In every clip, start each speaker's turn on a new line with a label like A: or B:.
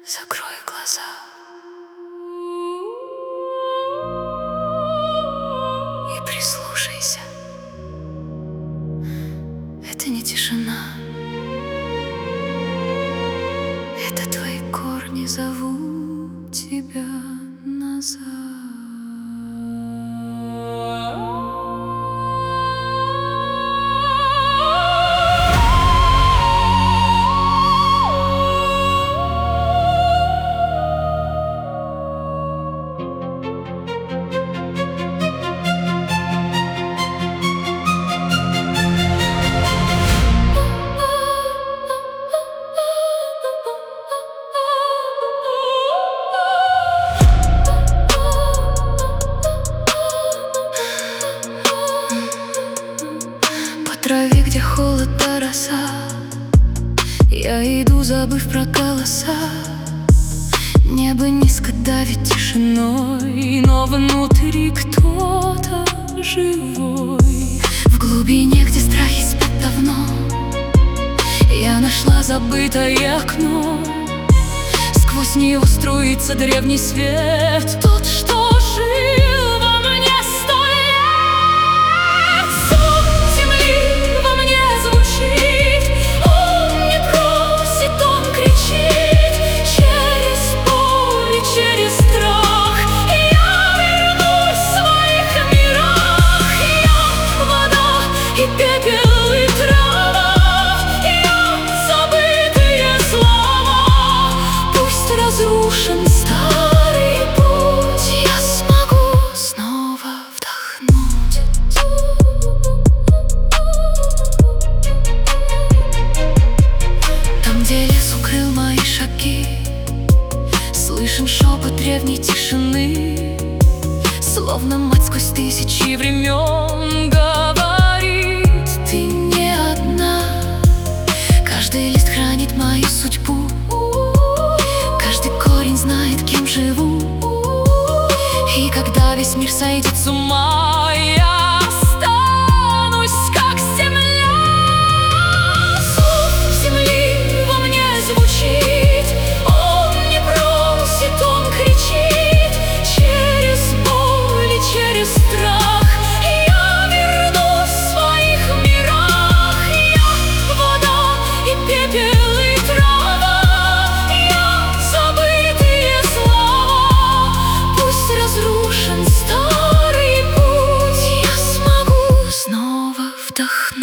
A: Закрой глаза и прислушайся. Это не тишина, это твои корни зовут тебя назад. Траве, где холод да роса, я иду, забыв про голоса. Небо низко давит тишиной, но внутри кто-то живой. В глубине, где страхи спят давно, я нашла забытое окно. Сквозь него струится древний свет, тот, что жил во мне 100 лет. Зов земли во мне звучит, он не просит, он кричит. Через боль и через страх я вернусь в своих мирах. Я вода и пепел и трава, я забытые слова. Пусть разрушен старый путь, я смогу снова вдохнуть. Там, где лес укрыл мои шаги, слышен шепот древней тишины. Словно мать сквозь тысячи времен говорит: ты не одна. Каждый лист хранит мою судьбу, каждый корень знает, кем живу. И когда весь мир сойдет с ума, я останусь как земля. Зов земли во мне звучит, он не просит, он кричит. Через боль и через страх я вернусь в своих мирах. Я вода и пепел и трава, я забытые слова. Пусть разрушен старый путь, я смогу снова вдохнуть.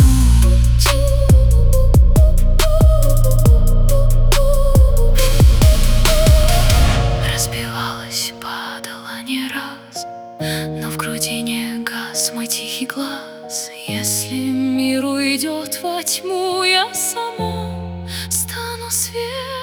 A: Разбивалась, падала не раз, но в груди не гас мой тихий глаз. Если мир уйдет во тьму, я сама стану светом.